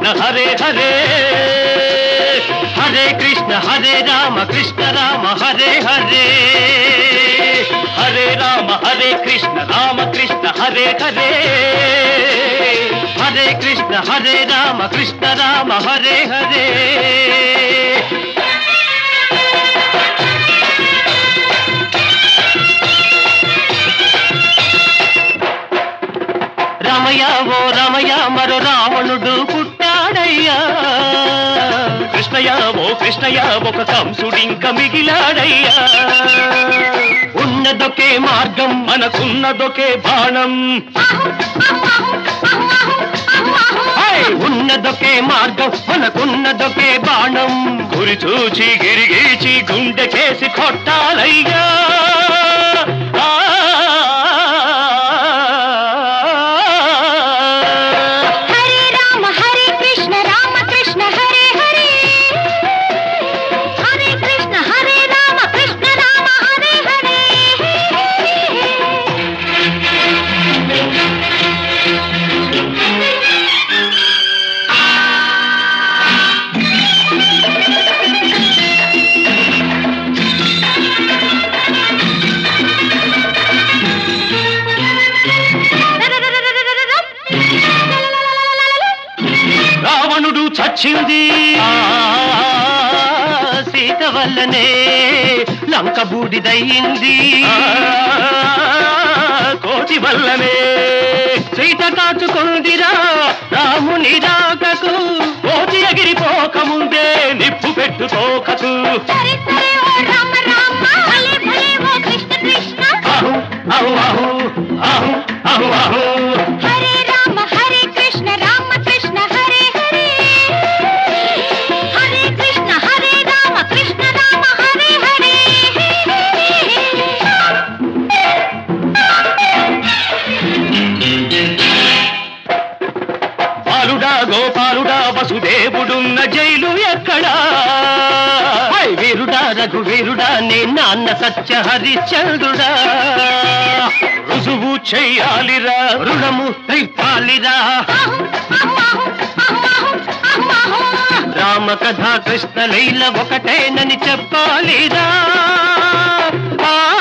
హరే హరే హరే కృష్ణ హరే రామ కృష్ణ రామ హరే హరే హరే రామ హరే కృష్ణ రామ కృష్ణ హరే హరే హరే కృష్ణ హరే రామ కృష్ణ రామ హరే హరే రమయ ఓ రమయ మరో రావణుడు పుట్టాడయ్యా కృష్ణయ్య ఓ కృష్ణయ్య ఒక కంసుడింక మిగిలాడయ్యా ఉన్నదొకే మార్గం మనకున్నదొకే బాణం ఉన్నదొకే మార్గం మనకున్నదొకే బాణం గురి చూచి గిరిగీచి గుండెకేసి కొట్టాలయ్యా చచ్చింది సీత వల్లనే లంక బూడిదయ్యింది కోటి వల్లనే సీత కాచుకుందిరా రాముని రాకకు కోటి ఎగిరిపోకముందే నిప్పు పెట్టుకోకకు అహు అహు అహు అహు అహు అహు గోపాలుడా వసుదేవుడున్న జైలు ఎక్కడా వీరుడా రఘువీరుడా నే నాన్న సత్య హరిశ్చంద్రుడా రుజువు చెయ్యాలిరా రుణము తీర్పాలిరా రామ కథ కృష్ణ లీల ఒకటేనని చెప్పాలిరా